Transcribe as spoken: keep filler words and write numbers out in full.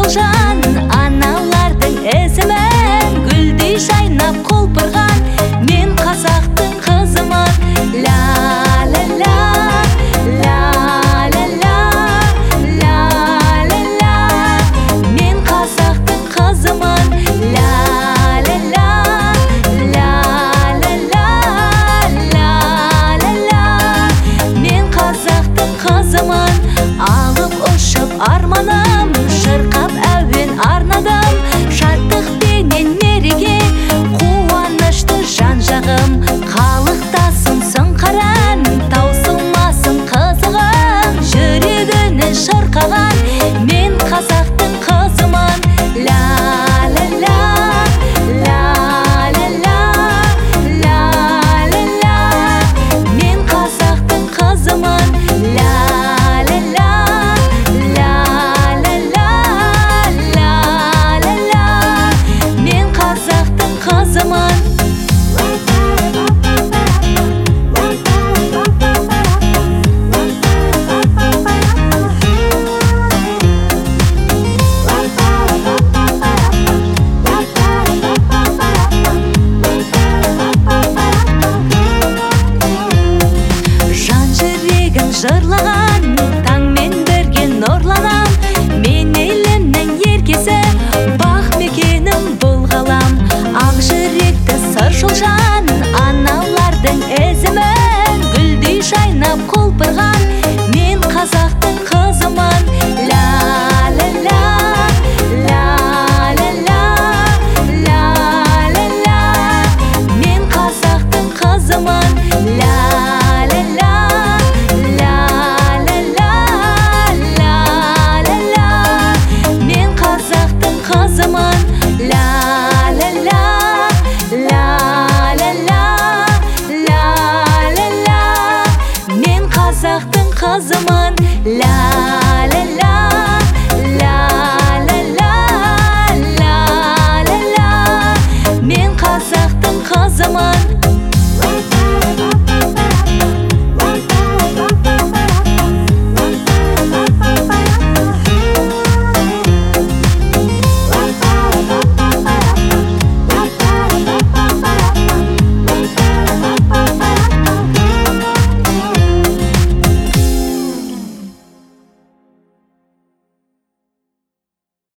шолжан аналардың ізімен гүлдей жайнап құлпырған мен қазақтың қызымын. Ла ла ла ла ла ла ла ла ла мен қазақтың қызымын. Ла ла ла ла ла ла ла ла ла мен қазақтың қызымын. Алып ұшып арманым шырқап әуен арнадым, шаттықпенен мереке қуанышты жан-жағым. Қалықтасын сұңқаран таусылмасын қызығым, жүрегінен шырқаған мен қазақтың қызымын. Ла ла ла ла ла ла ла ла ла мен қазақтың қызымын. Ла ла ла ла ла ла ла ла ла мен қазақтың қызымын. Жан жүрегін жырлаған таңмен бірге нұрланам, мен елімнің еркесі бақ мекенім бұл ғалам. Ақ жүректі сыр шолжан аналардың ізімен гүлдей жайнап құлпырған мен қазақтың қызымын. Ла ла ла ла ла ла ла ла ла мен қазақтың қызымын. Ла ла ла ла ла ла ла ла ла мен қазақтың қызымын. Ла ла ла ла ла ла ла ла ла мен қазақтың қызымын.